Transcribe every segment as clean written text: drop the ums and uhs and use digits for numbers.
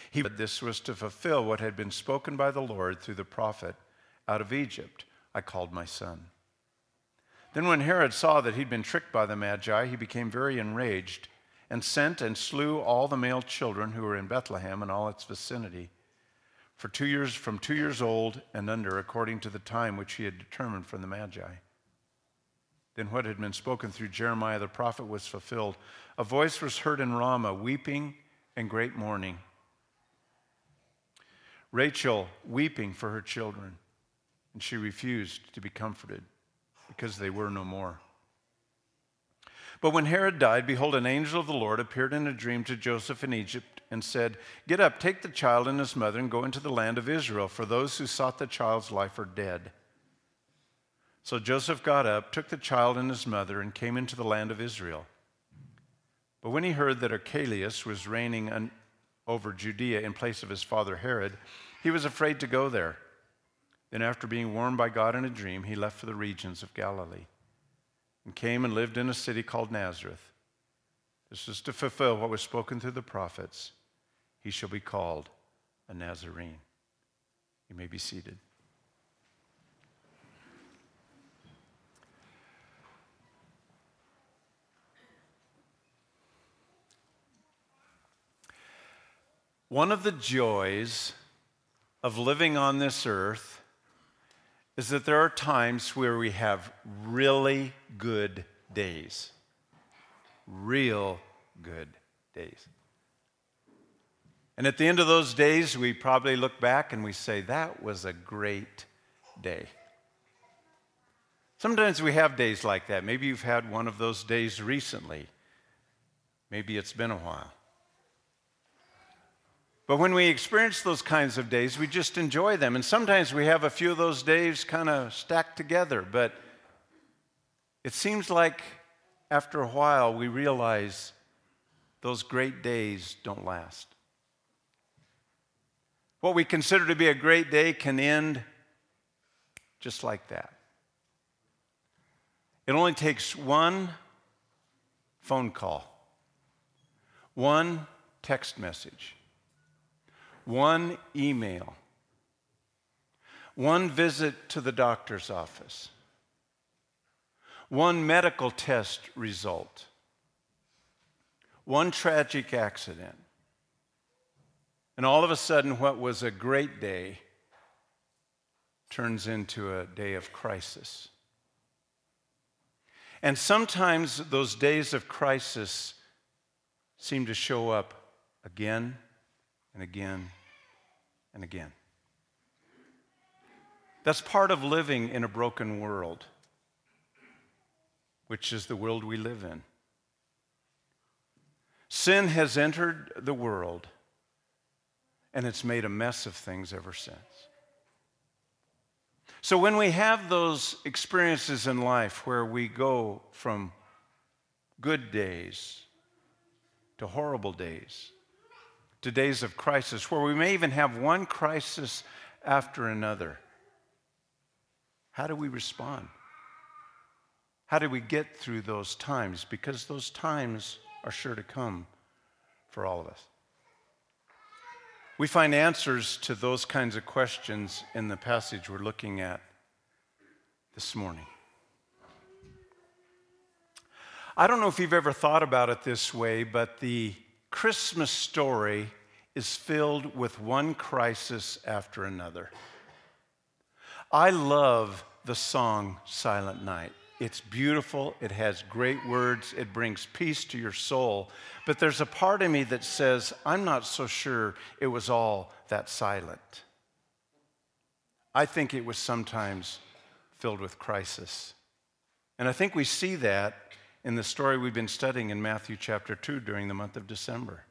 This was to fulfill what had been spoken by the Lord through the prophet, "Out of Egypt I called my son." Then when Herod saw that he'd been tricked by the Magi, he became very enraged and sent and slew all the male children who were in Bethlehem and all its vicinity, from 2 years old and under, according to the time which he had determined from the Magi. Then what had been spoken through Jeremiah the prophet was fulfilled. A voice was heard in Ramah, weeping and great mourning, Rachel weeping for her children, and she refused to be comforted, because they were no more. But when Herod died, behold, an angel of the Lord appeared in a dream to Joseph in Egypt and said, "Get up, take the child and his mother and go into the land of Israel, for those who sought the child's life are dead." So Joseph got up, took the child and his mother, and came into the land of Israel. But when he heard that Archelaus was reigning over Judea in place of his father Herod, he was afraid to go there. Then after being warned by God in a dream, he left for the regions of Galilee and came and lived in a city called Nazareth. This is to fulfill what was spoken through the prophets. He shall be called a Nazarene. You may be seated. One of the joys of living on this earth is that there are times where we have really good days. Real good days. And at the end of those days, we probably look back and we say, that was a great day. Sometimes we have days like that. Maybe you've had one of those days recently. Maybe it's been a while. But when we experience those kinds of days, we just enjoy them. And sometimes we have a few of those days kind of stacked together. But it seems like after a while we realize those great days don't last. What we consider to be a great day can end just like that. It only takes one phone call, one text message, one email, one visit to the doctor's office, one medical test result, one tragic accident, and all of a sudden what was a great day turns into a day of crisis. And sometimes those days of crisis seem to show up again and again and again. That's part of living in a broken world, which is the world we live in. Sin has entered the world, and it's made a mess of things ever since. So when we have those experiences in life where we go from good days to horrible days, to days of crisis, where we may even have one crisis after another, how do we respond? How do we get through those times? Because those times are sure to come for all of us. We find answers to those kinds of questions in the passage we're looking at this morning. I don't know if you've ever thought about it this way, but the Christmas story is filled with one crisis after another. I love the song Silent Night. It's beautiful, it has great words, it brings peace to your soul. But there's a part of me that says, I'm not so sure it was all that silent. I think it was sometimes filled with crisis. And I think we see that in the story we've been studying in Matthew chapter 2 during the month of December.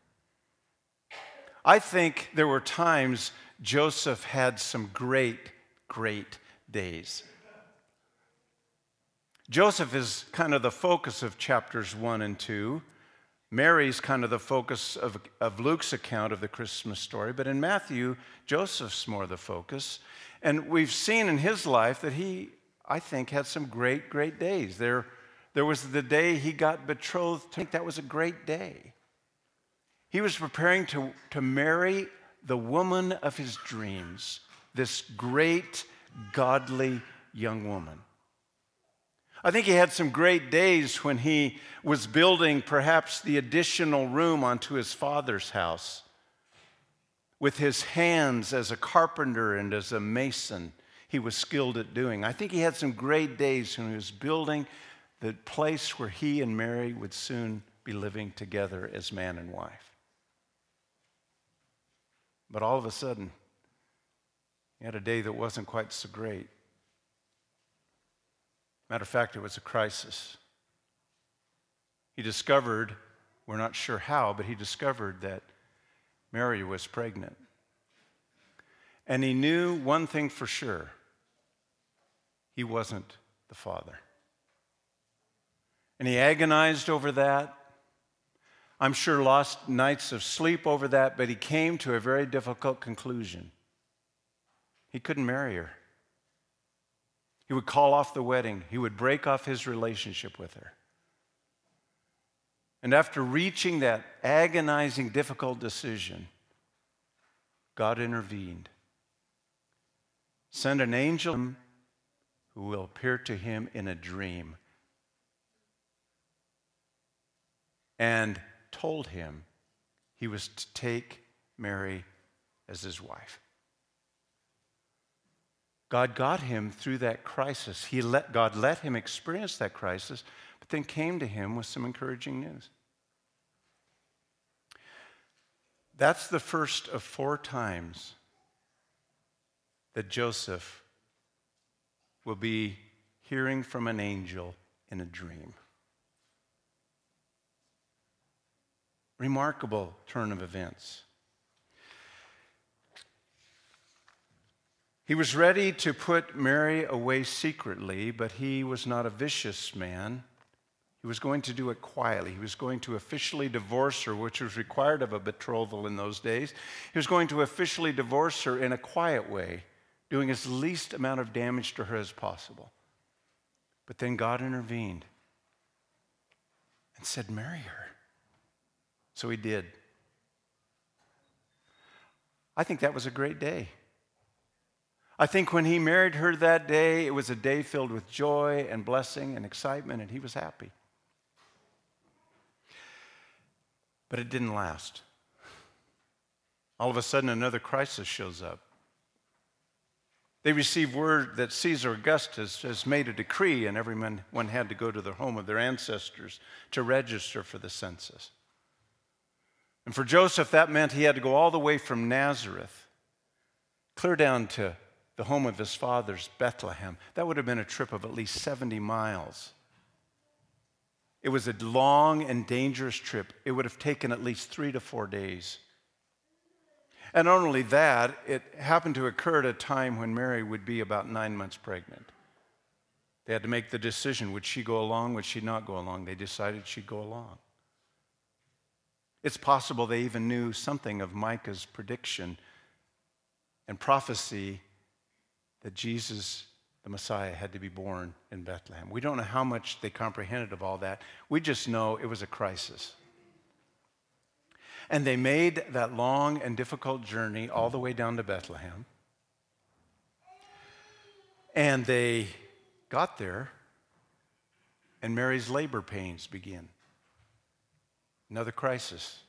I think there were times Joseph had some great, great days. Joseph is kind of the focus of chapters 1 and 2. Mary's kind of the focus of Luke's account of the Christmas story. But in Matthew, Joseph's more the focus. And we've seen in his life that he, I think, had some great, great days. There was the day he got betrothed. I think that was a great day. He was preparing to marry the woman of his dreams, this great, godly young woman. I think he had some great days when he was building perhaps the additional room onto his father's house with his hands as a carpenter and as a mason. He was skilled at doing. I think he had some great days when he was building the place where he and Mary would soon be living together as man and wife. But all of a sudden, he had a day that wasn't quite so great. Matter of fact, it was a crisis. He discovered, we're not sure how, but he discovered that Mary was pregnant. And he knew one thing for sure: he wasn't the father. And he agonized over that. I'm sure lost nights of sleep over that, but he came to a very difficult conclusion. He couldn't marry her. He would call off the wedding. He would break off his relationship with her. And after reaching that agonizing, difficult decision, God intervened. Sent an angel who will appear to him in a dream and told him he was to take Mary as his wife. God got him through that crisis. God let him experience that crisis, but then came to him with some encouraging news. That's the first of 4 times that Joseph will be hearing from an angel in a dream. Remarkable turn of events. He was ready to put Mary away secretly, but he was not a vicious man. He was going to do it quietly. He was going to officially divorce her, which was required of a betrothal in those days. He was going to officially divorce her in a quiet way, doing as least amount of damage to her as possible. But then God intervened and said, marry her. So he did. I think that was a great day. I think when he married her that day, it was a day filled with joy and blessing and excitement, and he was happy. But it didn't last. All of a sudden, another crisis shows up. They receive word that Caesar Augustus has made a decree, and everyone had to go to the home of their ancestors to register for the census. And for Joseph, that meant he had to go all the way from Nazareth, clear down to the home of his father's, Bethlehem. That would have been a trip of at least 70 miles. It was a long and dangerous trip. It would have taken at least 3 to 4 days. And not only that, it happened to occur at a time when Mary would be about 9 months pregnant. They had to make the decision, would she go along, would she not go along? They decided she'd go along. It's possible they even knew something of Micah's prediction and prophecy that Jesus, the Messiah, had to be born in Bethlehem. We don't know how much they comprehended of all that. We just know it was a crisis. And they made that long and difficult journey all the way down to Bethlehem. And they got there, and Mary's labor pains begin. Another crisis.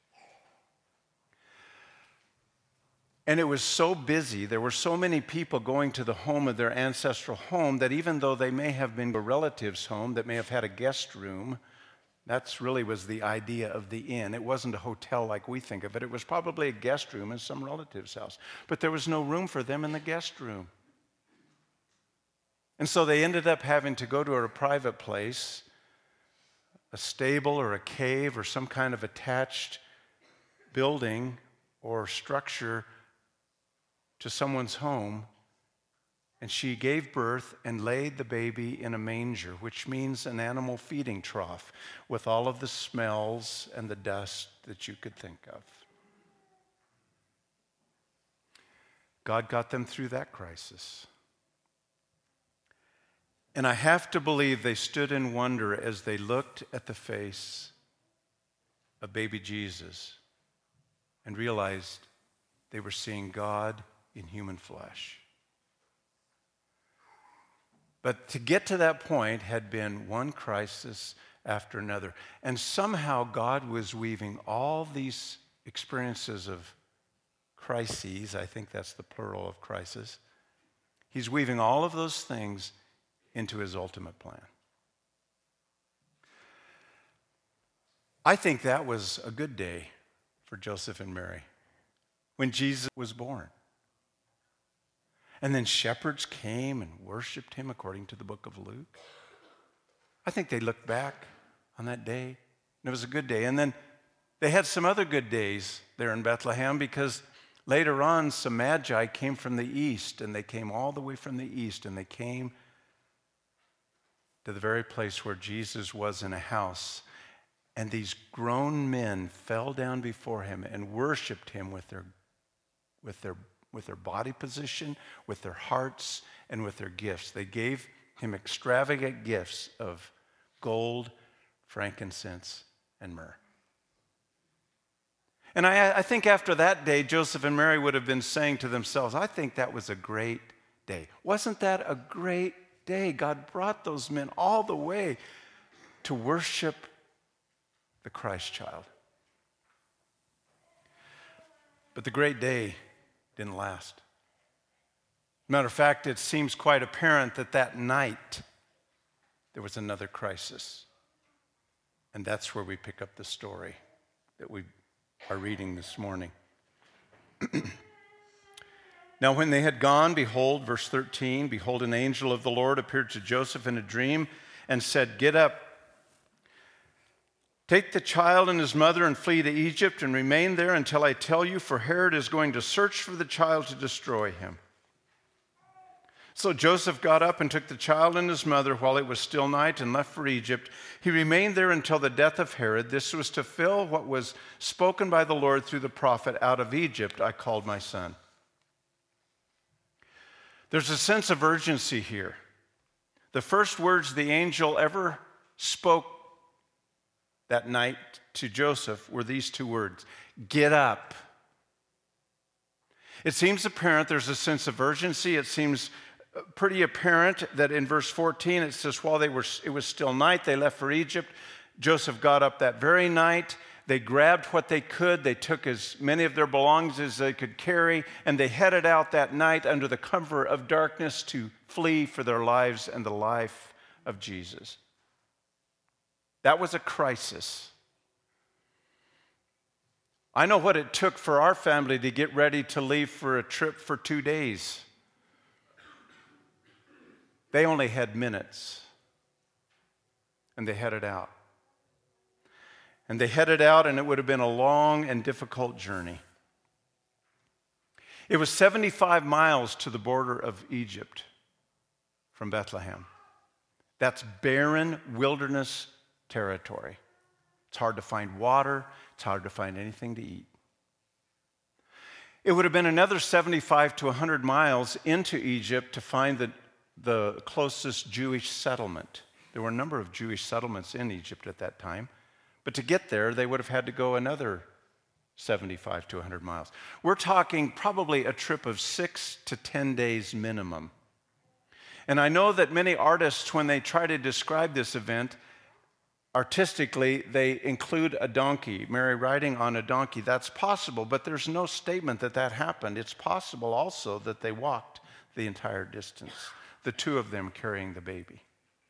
And it was so busy, there were so many people going to the home of their ancestral home that even though they may have been a relative's home that may have had a guest room, that's really was the idea of the inn. It wasn't a hotel like we think of it. It was probably a guest room in some relative's house. But there was no room for them in the guest room. And so they ended up having to go to a private place, a stable or a cave or some kind of attached building or structure to someone's home, and she gave birth and laid the baby in a manger, which means an animal feeding trough with all of the smells and the dust that you could think of. God got them through that crisis. And I have to believe they stood in wonder as they looked at the face of baby Jesus and realized They were seeing God in human flesh. But to get to that point had been one crisis after another. And somehow God was weaving all these experiences of crises, I think that's the plural of crisis. He's weaving all of those things into his ultimate plan. I think that was a good day for Joseph and Mary when Jesus was born. And then shepherds came and worshiped him according to the book of Luke. I think they looked back on that day, and it was a good day. And then they had some other good days there in Bethlehem, because later on some magi came from the east, and they came all the way from the east, and they came to the very place where Jesus was in a house. And these grown men fell down before him and worshiped him with their body position, with their hearts, and with their gifts. They gave him extravagant gifts of gold, frankincense, and myrrh. And I think after that day, Joseph and Mary would have been saying to themselves, I think that was a great day. Wasn't that a great day? God brought those men all the way to worship the Christ child. But the great day didn't last. Matter of fact, it seems quite apparent that that night there was another crisis. And that's where we pick up the story that we are reading this morning. Now when they had gone, behold, verse 13, behold, an angel of the Lord appeared to Joseph in a dream and said, get up, take the child and his mother and flee to Egypt and remain there until I tell you, for Herod is going to search for the child to destroy him. So Joseph got up and took the child and his mother while it was still night and left for Egypt. He remained there until the death of Herod. This was to fill what was spoken by the Lord through the prophet, out of Egypt I called my son. There's a sense of urgency here. The first words the angel ever spoke that night to Joseph were these two words, get up. It seems apparent there's a sense of urgency. It seems pretty apparent that in verse 14 it says, while it was still night, they left for Egypt. Joseph got up that very night. They grabbed what they could. They took as many of their belongings as they could carry, and they headed out that night under the cover of darkness to flee for their lives and the life of Jesus. That was a crisis. I know what it took for our family to get ready to leave for a trip for 2 days. They only had minutes, and they headed out. And they headed out, and it would have been a long and difficult journey. It was 75 miles to the border of Egypt from Bethlehem. That's barren wilderness territory. It's hard to find water. It's hard to find anything to eat. It would have been another 75 to 100 miles into Egypt to find the closest Jewish settlement. There were a number of Jewish settlements in Egypt at that time. But to get there, they would have had to go another 75 to 100 miles. We're talking probably a trip of 6 to 10 days minimum. And I know that many artists, when they try to describe this event, artistically, they include a donkey, Mary riding on a donkey. That's possible, but there's no statement that that happened. It's possible also that they walked the entire distance, the two of them carrying the baby.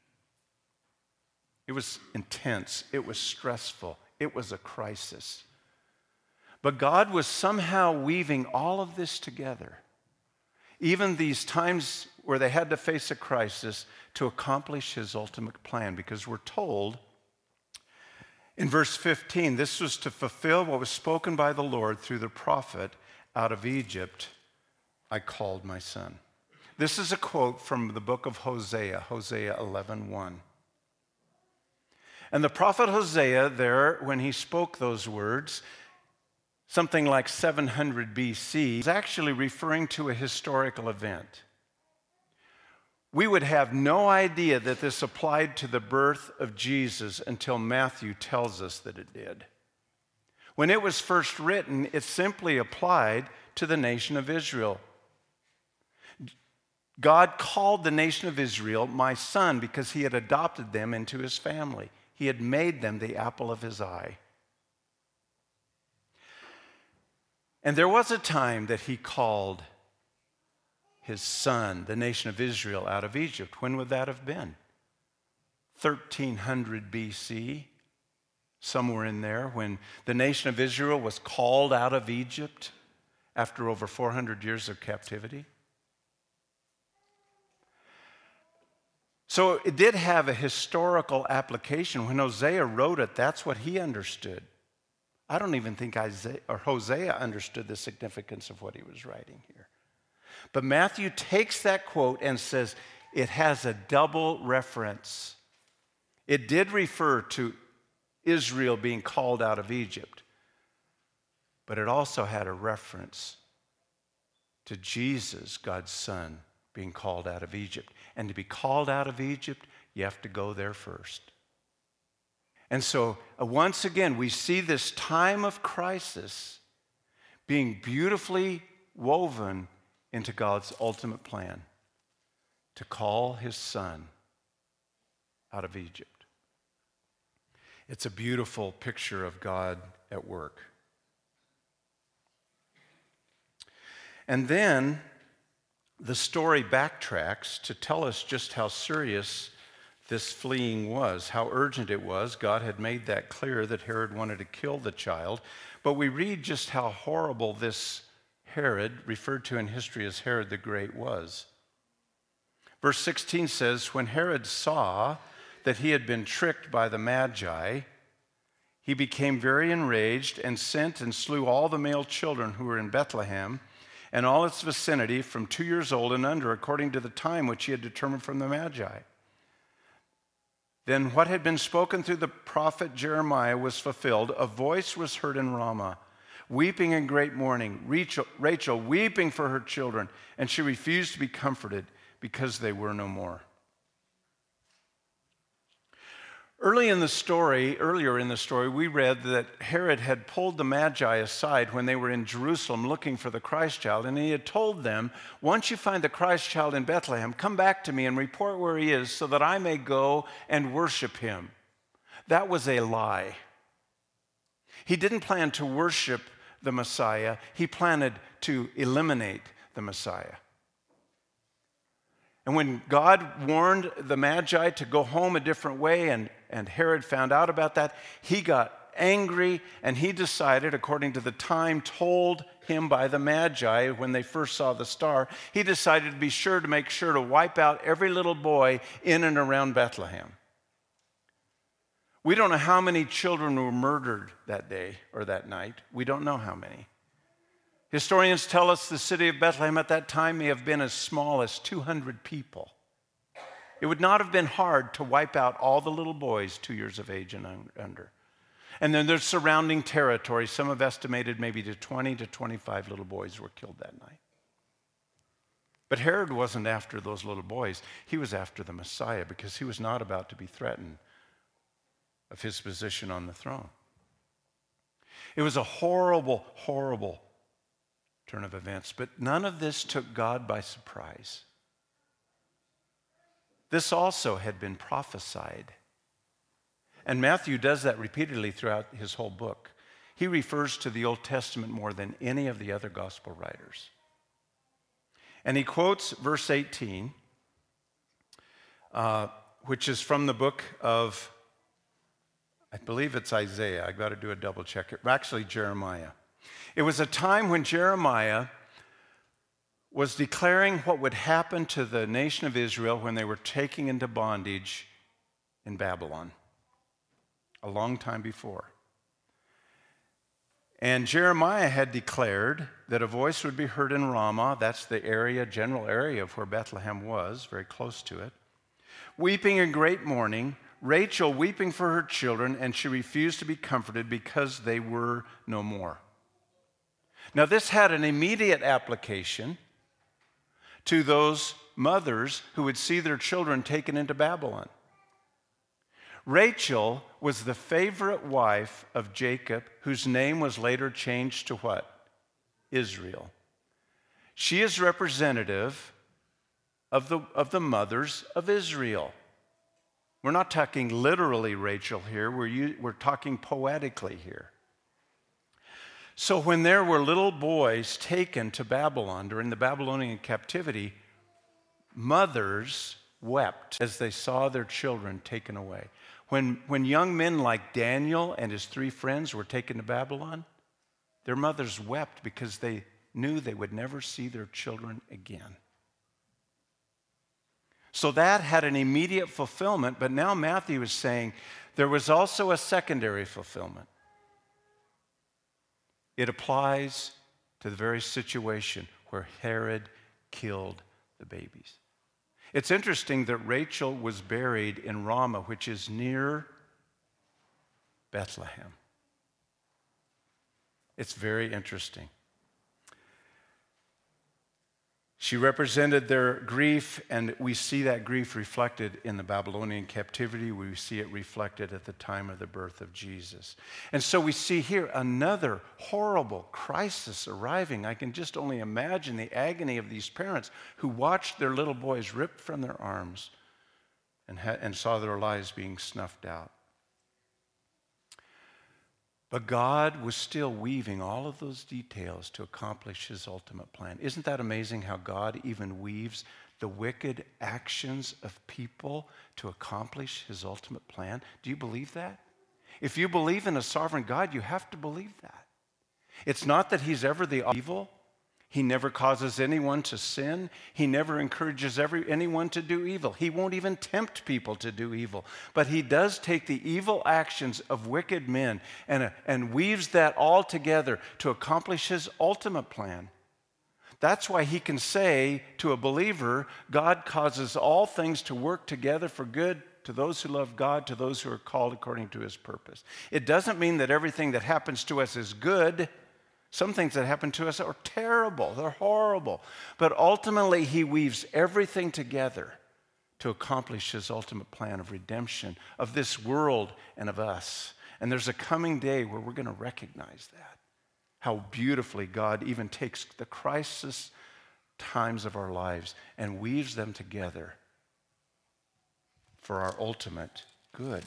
It was intense. It was stressful. It was a crisis. But God was somehow weaving all of this together, even these times where they had to face a crisis, to accomplish his ultimate plan, because we're told in verse 15, this was to fulfill what was spoken by the Lord through the prophet, out of Egypt I called my son. This is a quote from the book of Hosea, Hosea 11:1. And the prophet Hosea there, when he spoke those words, something like 700 BC, is actually referring to a historical event. We would have no idea that this applied to the birth of Jesus until Matthew tells us that it did. When it was first written, it simply applied to the nation of Israel. God called the nation of Israel my son because he had adopted them into his family. He had made them the apple of his eye. And there was a time that he called his son, the nation of Israel, out of Egypt. When would that have been? 1300 BC, somewhere in there, when the nation of Israel was called out of Egypt after over 400 years of captivity. So it did have a historical application. When Hosea wrote it, that's what he understood. I don't even think Hosea understood the significance of what he was writing here. But Matthew takes that quote and says it has a double reference. It did refer to Israel being called out of Egypt, but it also had a reference to Jesus, God's Son, being called out of Egypt. And to be called out of Egypt, you have to go there first. And so, once again, we see this time of crisis being beautifully woven into God's ultimate plan to call his son out of Egypt. It's a beautiful picture of God at work. And then the story backtracks to tell us just how serious this fleeing was, how urgent it was. God had made that clear that Herod wanted to kill the child. But we read just how horrible this Herod, referred to in history as Herod the Great, was. Verse 16 says, when Herod saw that he had been tricked by the Magi, he became very enraged and sent and slew all the male children who were in Bethlehem and all its vicinity from 2 years old and under, according to the time which he had determined from the Magi. Then what had been spoken through the prophet Jeremiah was fulfilled. A voice was heard in Ramah, weeping in great mourning, Rachel weeping for her children, and she refused to be comforted because they were no more. Earlier in the story, we read that Herod had pulled the Magi aside when they were in Jerusalem looking for the Christ child, and he had told them, once you find the Christ child in Bethlehem, come back to me and report where he is so that I may go and worship him. That was a lie. He didn't plan to worship the Messiah. He planned to eliminate the Messiah. And when God warned the Magi to go home a different way, and Herod found out about that, he got angry, and he decided, according to the time told him by the Magi when they first saw the star, he decided to be sure to make sure to wipe out every little boy in and around Bethlehem. We don't know how many children were murdered that day or that night. We don't know how many. Historians tell us the city of Bethlehem at that time may have been as small as 200 people. It would not have been hard to wipe out all the little boys 2 years of age and under. And then there's surrounding territory. Some have estimated maybe to 20 to 25 little boys were killed that night. But Herod wasn't after those little boys. He was after the Messiah because he was not about to be threatened of his position on the throne. It was a horrible, horrible turn of events, but none of this took God by surprise. This also had been prophesied. And Matthew does that repeatedly throughout his whole book. He refers to the Old Testament more than any of the other gospel writers. And he quotes verse 18, which is from the book of, I believe it's Isaiah. I've got to do a double check. Actually, Jeremiah. It was a time when Jeremiah was declaring what would happen to the nation of Israel when they were taken into bondage in Babylon, a long time before. And Jeremiah had declared that a voice would be heard in Ramah, that's the area, general area of where Bethlehem was, very close to it, weeping in great mourning, Rachel weeping for her children, and she refused to be comforted because they were no more. Now, this had an immediate application to those mothers who would see their children taken into Babylon. Rachel was the favorite wife of Jacob, whose name was later changed to what? Israel. She is representative of the mothers of Israel. We're not talking literally, Rachel, here. We're talking poetically here. So when there were little boys taken to Babylon during the Babylonian captivity, mothers wept as they saw their children taken away. When young men like Daniel and his 3 friends were taken to Babylon, their mothers wept because they knew they would never see their children again. So that had an immediate fulfillment, but now Matthew is saying there was also a secondary fulfillment. It applies to the very situation where Herod killed the babies. It's interesting that Rachel was buried in Ramah, which is near Bethlehem. It's very interesting. She represented their grief, and we see that grief reflected in the Babylonian captivity. We see it reflected at the time of the birth of Jesus. And so we see here another horrible crisis arriving. I can just only imagine the agony of these parents who watched their little boys ripped from their arms and saw their lives being snuffed out. But God was still weaving all of those details to accomplish his ultimate plan. Isn't that amazing how God even weaves the wicked actions of people to accomplish his ultimate plan? Do you believe that? If you believe in a sovereign God, you have to believe that. It's not that he's ever the evil. He never causes anyone to sin. He never encourages anyone to do evil. He won't even tempt people to do evil. But he does take the evil actions of wicked men and weaves that all together to accomplish his ultimate plan. That's why he can say to a believer, God causes all things to work together for good to those who love God, to those who are called according to his purpose. It doesn't mean that everything that happens to us is good. Some things that happen to us are terrible, they're horrible. But ultimately, he weaves everything together to accomplish his ultimate plan of redemption of this world and of us. And there's a coming day where we're going to recognize that. How beautifully God even takes the crisis times of our lives and weaves them together for our ultimate good.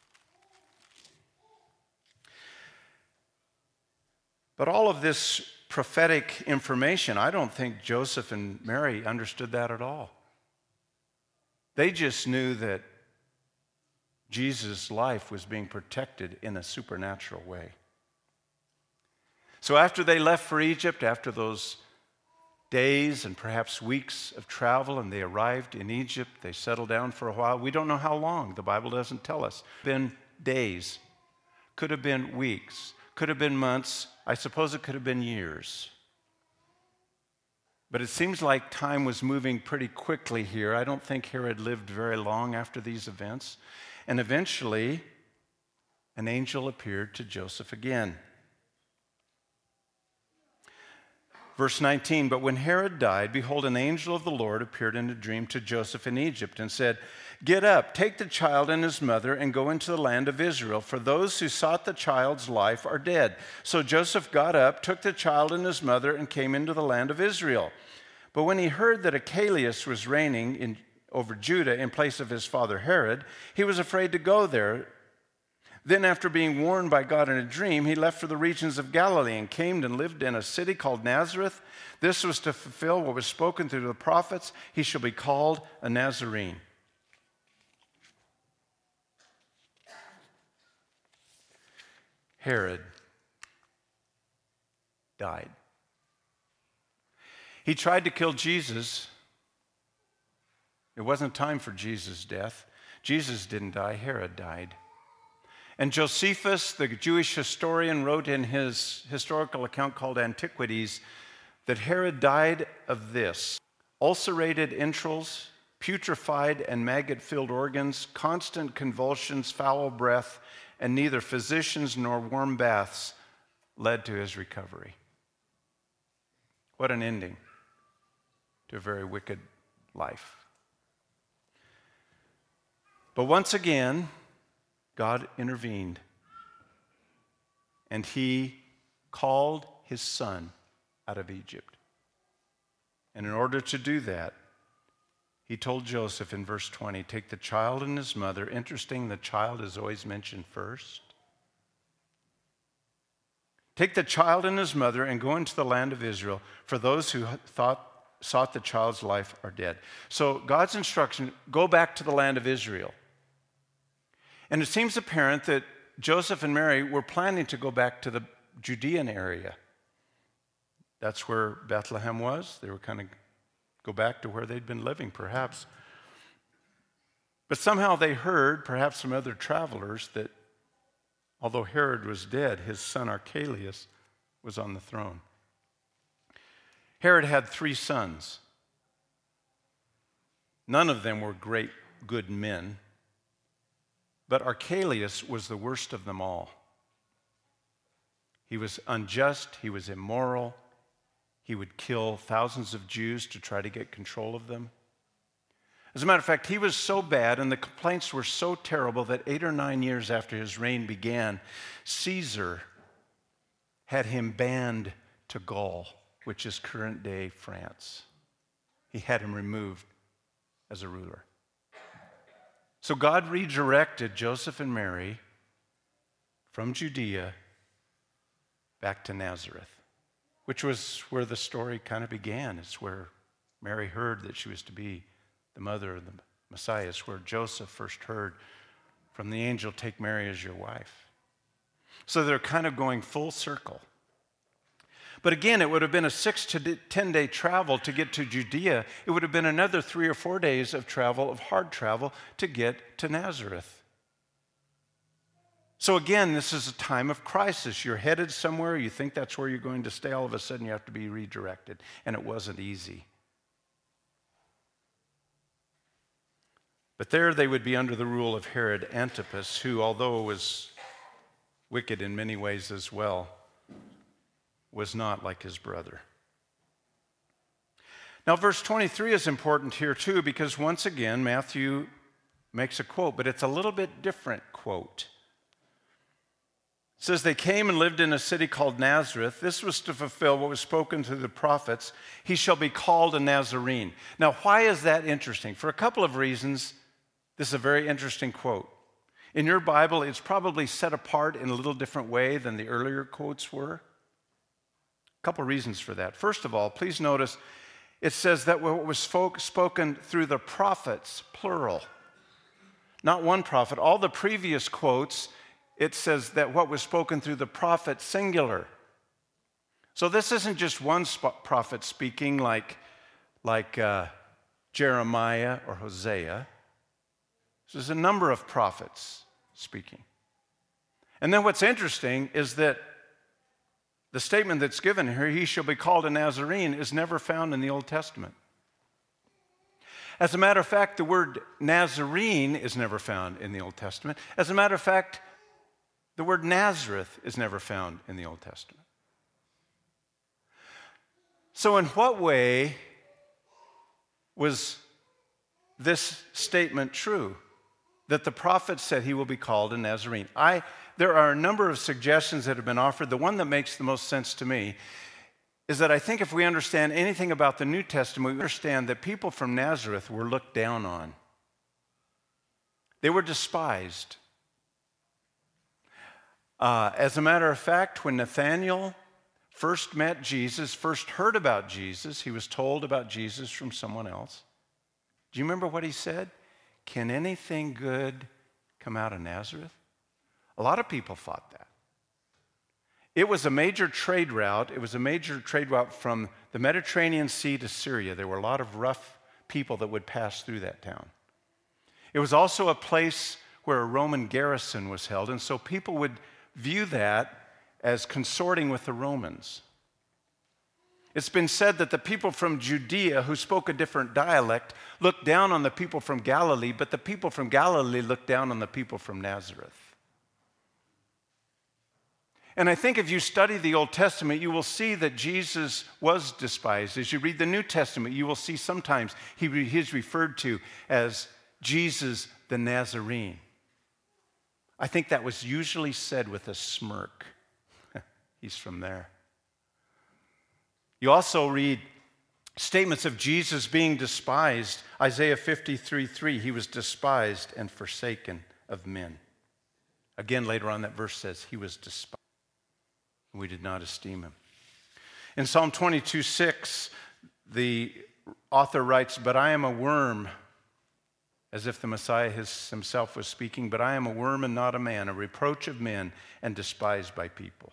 But all of this prophetic information, I don't think Joseph and Mary understood that at all. They just knew that Jesus' life was being protected in a supernatural way. So after they left for Egypt, after those days and perhaps weeks of travel, and they arrived in Egypt, they settled down for a while. We don't know how long. The Bible doesn't tell us. Been days, could have been weeks, could have been months. I suppose it could have been years. But it seems like time was moving pretty quickly here. I don't think Herod lived very long after these events. And eventually, an angel appeared to Joseph again. Verse 19, but when Herod died, behold, an angel of the Lord appeared in a dream to Joseph in Egypt and said, get up, take the child and his mother and go into the land of Israel, for those who sought the child's life are dead. So Joseph got up, took the child and his mother, and came into the land of Israel. But when he heard that Archelaus was reigning over Judah in place of his father Herod, he was afraid to go there. Then, after being warned by God in a dream, he left for the regions of Galilee and came and lived in a city called Nazareth. This was to fulfill what was spoken through the prophets. He shall be called a Nazarene. Herod died. He tried to kill Jesus. It wasn't time for Jesus' death. Jesus didn't die, Herod died. And Josephus, the Jewish historian, wrote in his historical account called Antiquities that Herod died of this: ulcerated entrails, putrefied and maggot-filled organs, constant convulsions, foul breath, and neither physicians nor warm baths led to his recovery. What an ending to a very wicked life. But once again, God intervened, and he called his son out of Egypt. And in order to do that, he told Joseph in verse 20, take the child and his mother. Interesting, the child is always mentioned first. Take the child and his mother and go into the land of Israel, for those who sought the child's life are dead. So God's instruction, go back to the land of Israel. And it seems apparent that Joseph and Mary were planning to go back to the Judean area. That's where Bethlehem was. They were kind of go back to where they'd been living, perhaps. But somehow they heard, perhaps from other travelers, that although Herod was dead, his son Archelaus was on the throne. Herod had 3 sons. None of them were great, good men, but Archelaus was the worst of them all. He was unjust, he was immoral, he would kill thousands of Jews to try to get control of them. As a matter of fact, he was so bad and the complaints were so terrible that 8 or 9 years after his reign began, Caesar had him banned to Gaul, which is current-day France. He had him removed as a ruler. So God redirected Joseph and Mary from Judea back to Nazareth, which was where the story kind of began. It's where Mary heard that she was to be the mother of the Messiah. It's where Joseph first heard from the angel, take Mary as your wife. So they're kind of going full circle. But again, it would have been a 6 to 10 day travel to get to Judea. It would have been another 3 or 4 days of travel, of hard travel, to get to Nazareth. So again, this is a time of crisis. You're headed somewhere, you think that's where you're going to stay, all of a sudden you have to be redirected. And it wasn't easy. But there they would be under the rule of Herod Antipas, who, although was wicked in many ways as well, was not like his brother. Now, verse 23 is important here too, because once again, Matthew makes a quote, but it's a little bit different quote. It says, they came and lived in a city called Nazareth. This was to fulfill what was spoken through the prophets. He shall be called a Nazarene. Now, why is that interesting? For a couple of reasons, this is a very interesting quote. In your Bible, it's probably set apart in a little different way than the earlier quotes were. A couple reasons for that. First of all, please notice it says that what was spoken through the prophets, plural. Not one prophet. All the previous quotes, it says that what was spoken through the prophet, singular. So this isn't just one prophet speaking like Jeremiah or Hosea. There's a number of prophets speaking. And then what's interesting is that the statement that's given here, he shall be called a Nazarene, is never found in the Old Testament. As a matter of fact, the word Nazarene is never found in the Old Testament. As a matter of fact, the word Nazareth is never found in the Old Testament. So in what way was this statement true? That the prophet said he will be called a Nazarene. There are a number of suggestions that have been offered. The one that makes the most sense to me is that I think if we understand anything about the New Testament, we understand that people from Nazareth were looked down on. They were despised. As a matter of fact, when Nathanael first met Jesus, first heard about Jesus, he was told about Jesus from someone else. Do you remember what he said? Can anything good come out of Nazareth? A lot of people thought that. It was a major trade route. It was a major trade route from the Mediterranean Sea to Syria. There were a lot of rough people that would pass through that town. It was also a place where a Roman garrison was held, and so people would view that as consorting with the Romans. It's been said that the people from Judea who spoke a different dialect looked down on the people from Galilee, but the people from Galilee looked down on the people from Nazareth. And I think if you study the Old Testament, you will see that Jesus was despised. As you read the New Testament, you will see sometimes he's referred to as Jesus the Nazarene. I think that was usually said with a smirk. He's from there. You also read statements of Jesus being despised. Isaiah 53:3, he was despised and forsaken of men. Again, later on, that verse says he was despised, and we did not esteem him. In Psalm 22:6, the author writes, "But I am a worm," as if the Messiah himself was speaking, "but I am a worm and not a man, a reproach of men and despised by people."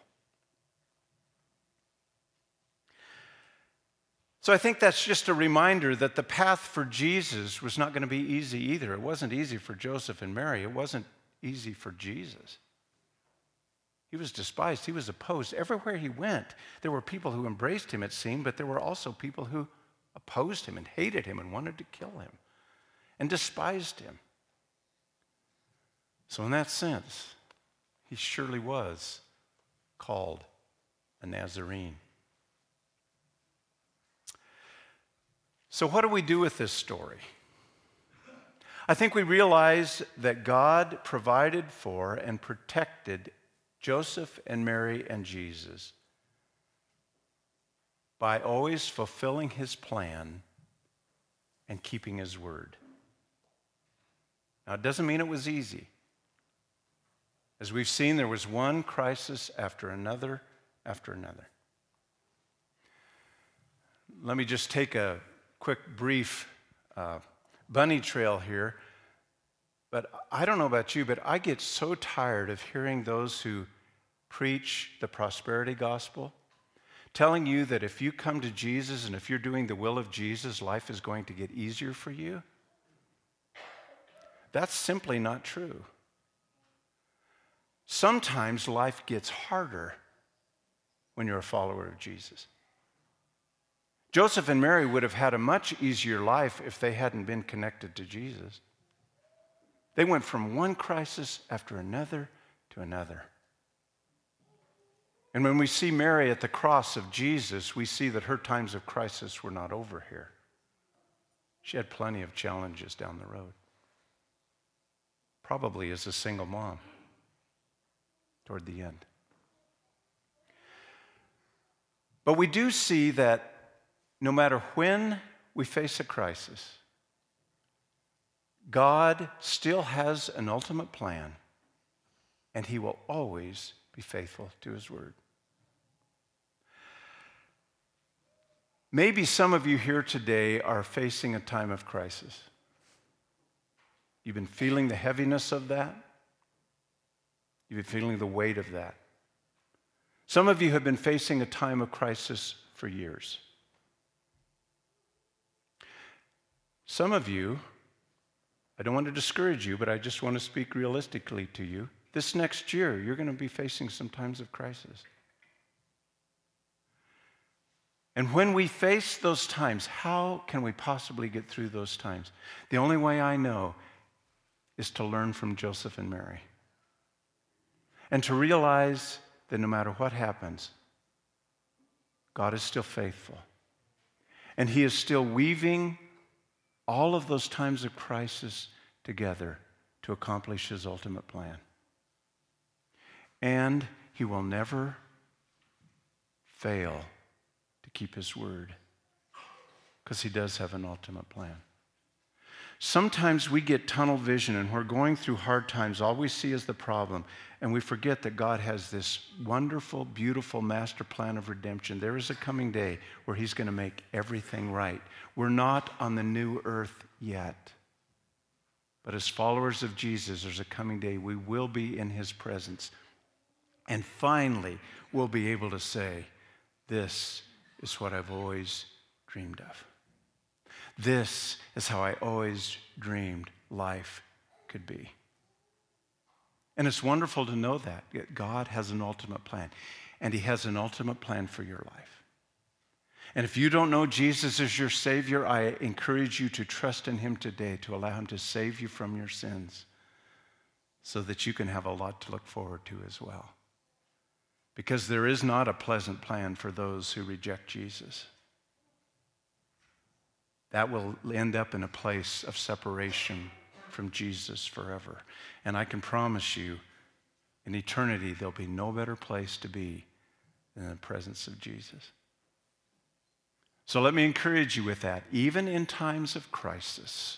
So I think that's just a reminder that the path for Jesus was not going to be easy either. It wasn't easy for Joseph and Mary. It wasn't easy for Jesus. He was despised. He was opposed. Everywhere he went, there were people who embraced him, it seemed, but there were also people who opposed him and hated him and wanted to kill him and despised him. So in that sense, he surely was called a Nazarene. So what do we do with this story? I think we realize that God provided for and protected Joseph and Mary and Jesus by always fulfilling his plan and keeping his word. Now, it doesn't mean it was easy. As we've seen, there was one crisis after another after another. Let me just take a quick, brief bunny trail here. But I don't know about you, but I get so tired of hearing those who preach the prosperity gospel telling you that if you come to Jesus and if you're doing the will of Jesus, life is going to get easier for you. That's simply not true. Sometimes life gets harder when you're a follower of Jesus. Joseph and Mary would have had a much easier life if they hadn't been connected to Jesus. They went from one crisis after another to another. And when we see Mary at the cross of Jesus, we see that her times of crisis were not over here. She had plenty of challenges down the road. Probably as a single mom toward the end. But we do see that no matter when we face a crisis, God still has an ultimate plan, and he will always be faithful to his word. Maybe some of you here today are facing a time of crisis. You've been feeling the heaviness of that. You've been feeling the weight of that. Some of you have been facing a time of crisis for years. Some of you, I don't want to discourage you, but I just want to speak realistically to you. This next year, you're going to be facing some times of crisis. And when we face those times, how can we possibly get through those times? The only way I know is to learn from Joseph and Mary. And to realize that no matter what happens, God is still faithful. And he is still weaving all of those times of crisis together to accomplish his ultimate plan. And he will never fail to keep his word, because he does have an ultimate plan. Sometimes we get tunnel vision and we're going through hard times. All we see is the problem, and we forget that God has this wonderful, beautiful master plan of redemption. There is a coming day where he's going to make everything right. We're not on the new earth yet. But as followers of Jesus, there's a coming day we will be in his presence. And finally, we'll be able to say, this is what I've always dreamed of. This is how I always dreamed life could be. And it's wonderful to know that God has an ultimate plan, and he has an ultimate plan for your life. And if you don't know Jesus as your Savior, I encourage you to trust in him today, to allow him to save you from your sins so that you can have a lot to look forward to as well. Because there is not a pleasant plan for those who reject Jesus. That will end up in a place of separation from Jesus forever. And I can promise you, in eternity, there'll be no better place to be than in the presence of Jesus. So let me encourage you with that. Even in times of crisis,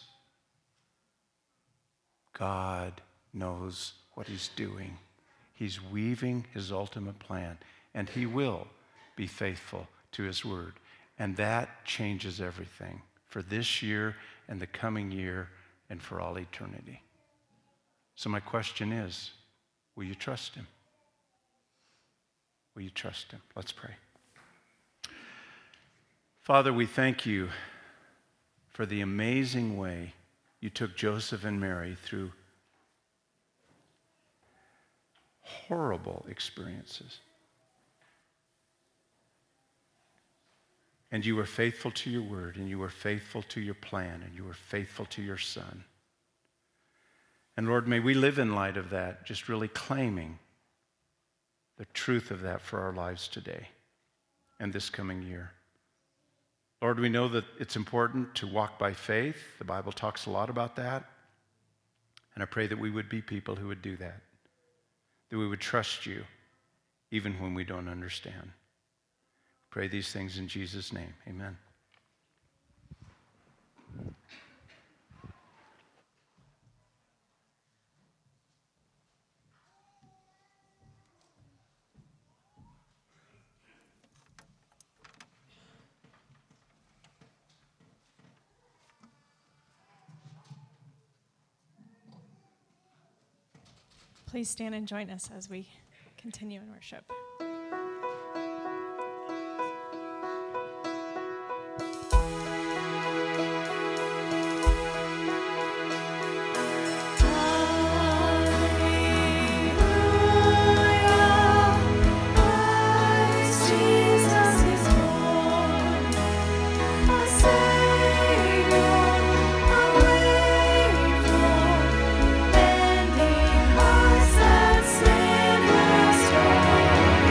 God knows what he's doing. He's weaving his ultimate plan, and he will be faithful to his word. And that changes everything for this year and the coming year and for all eternity. So my question is, will you trust him? Will you trust him? Let's pray. Father, we thank you for the amazing way you took Joseph and Mary through horrible experiences. And you were faithful to your word, and you were faithful to your plan, and you were faithful to your Son. And Lord, may we live in light of that, just really claiming the truth of that for our lives today and this coming year. Lord, we know that it's important to walk by faith. The Bible talks a lot about that. And I pray that we would be people who would do that we would trust you even when we don't understand. Pray these things in Jesus' name. Amen. Please stand and join us as we continue in worship. Bending hearts that sinners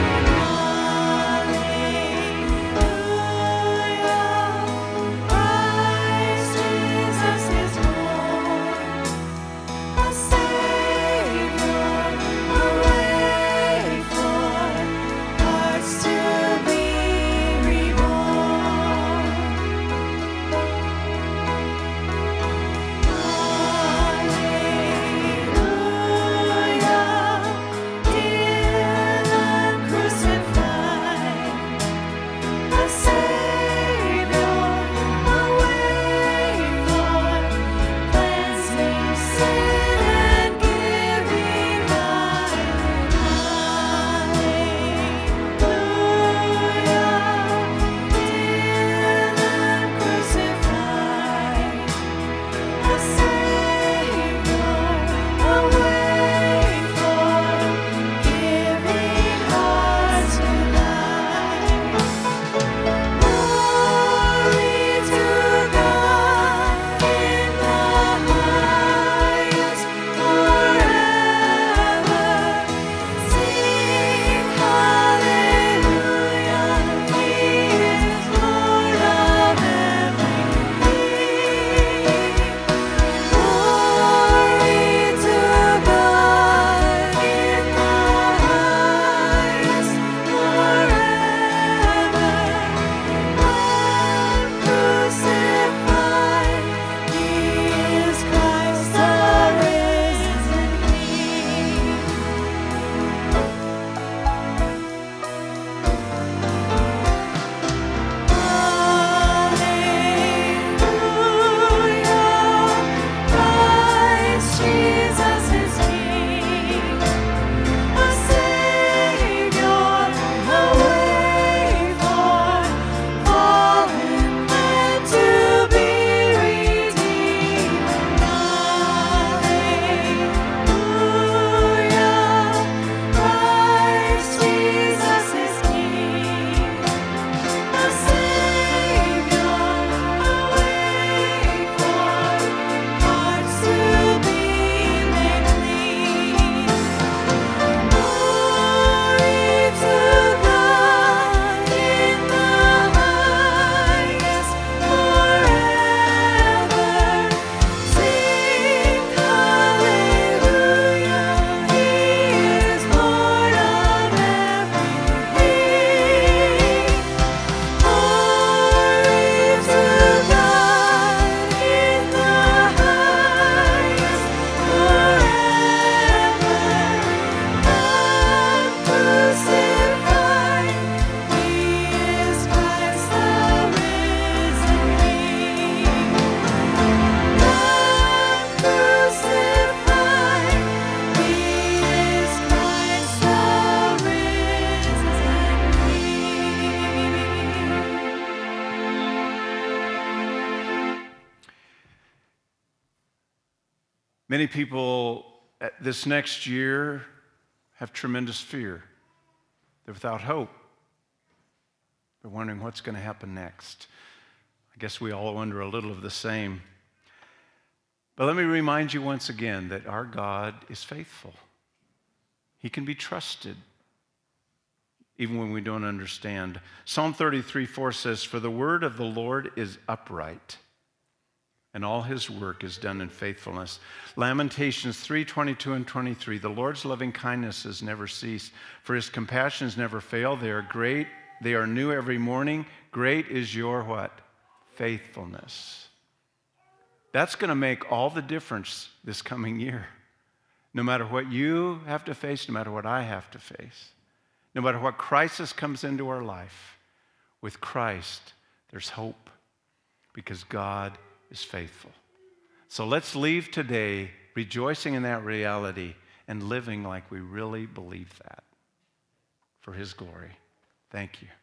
Many people this next year have tremendous fear. They're without hope. They're wondering what's going to happen next. I guess we all wonder a little of the same. But let me remind you once again that our God is faithful. He can be trusted, even when we don't understand. Psalm 33:4 says, "For the word of the Lord is upright, and all his work is done in faithfulness." Lamentations 3:22 and 23, "The Lord's loving kindnesses never cease, for his compassions never fail. They are great, they are new every morning. Great is your" what? Faithfulness. That's going to make all the difference this coming year. No matter what you have to face, no matter what I have to face, no matter what crisis comes into our life, with Christ, there's hope because God is faithful. So let's leave today rejoicing in that reality and living like we really believe that for his glory. Thank you.